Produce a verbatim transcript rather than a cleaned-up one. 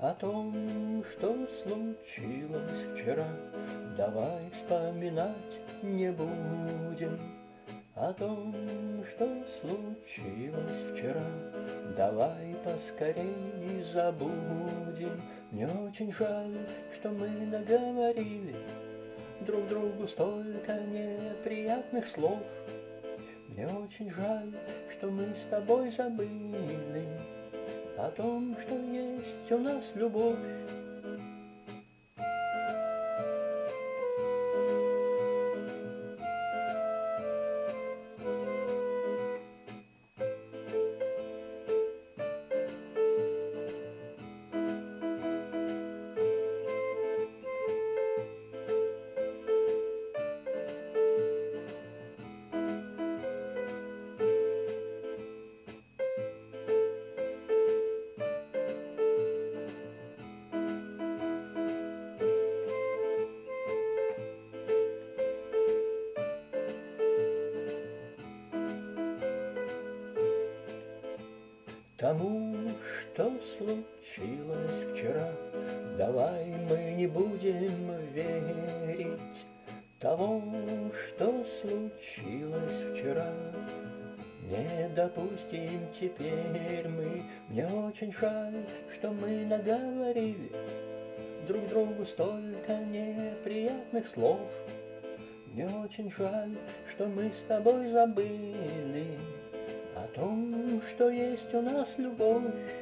О том, что случилось вчера, давай вспоминать не будем. О том, что случилось вчера, давай поскорей забудем. Мне очень жаль, что мы наговорили друг другу столько неприятных слов. Мне очень жаль, что мы с тобой забыли о том, что есть у нас любовь. Тому, что случилось вчера, давай мы не будем верить. Того, что случилось вчера, не допустим теперь мы. Мне очень жаль, что мы наговорили друг другу столько неприятных слов. Мне очень жаль, что мы с тобой забыли о том, что есть у нас любовь.